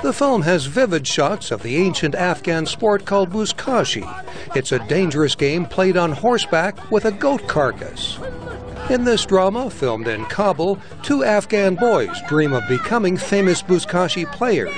The film has vivid shots of the ancient Afghan sport called buzkashi. It's a dangerous game played on horseback with a goat carcass. In this drama, filmed in Kabul, two Afghan boys dream of becoming famous buzkashi players.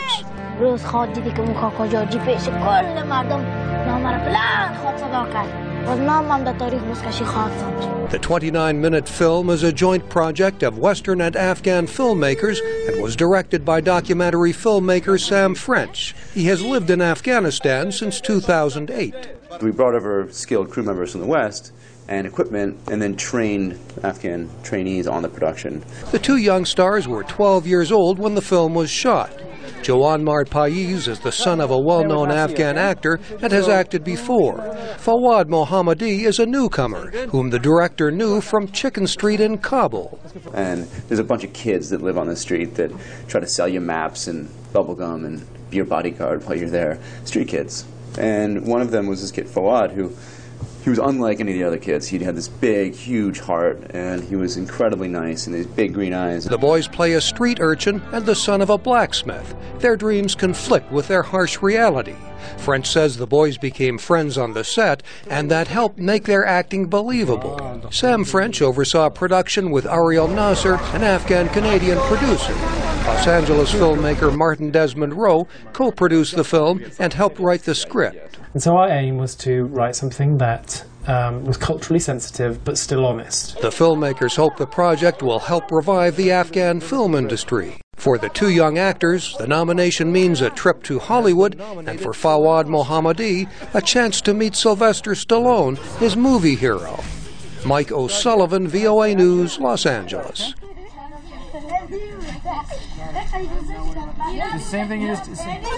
The 29-minute film is a joint project of Western and Afghan filmmakers and was directed by documentary filmmaker Sam French. He has lived in Afghanistan since 2008. We brought over skilled crew members from the West and equipment, and then trained Afghan trainees on the production. The two young stars were 12 years old when the film was shot. Joanmar Paiz is the son of a well-known Afghan actor and has acted before. Fawad Mohammadi is a newcomer, whom the director knew from Chicken Street in Kabul. And there's a bunch of kids that live on the street that try to sell you maps and bubblegum and be your bodyguard while you're there. Street kids. And one of them was this kid, Fawad, who he was unlike any of the other kids. He had this big, huge heart, and he was incredibly nice, and these big green eyes. The boys play a street urchin and the son of a blacksmith. Their dreams conflict with their harsh reality. French says the boys became friends on the set, and that helped make their acting believable. Sam French oversaw production with Ariel Nasser, an Afghan-Canadian producer. Los Angeles filmmaker Martin Desmond Rowe co-produced the film and helped write the script. And so our aim was to write something that was culturally sensitive but still honest. The filmmakers hope the project will help revive the Afghan film industry. For the two young actors, the nomination means a trip to Hollywood, and for Fawad Mohammadi, a chance to meet Sylvester Stallone, his movie hero. Mike O'Sullivan, VOA News, Los Angeles. The same thing you just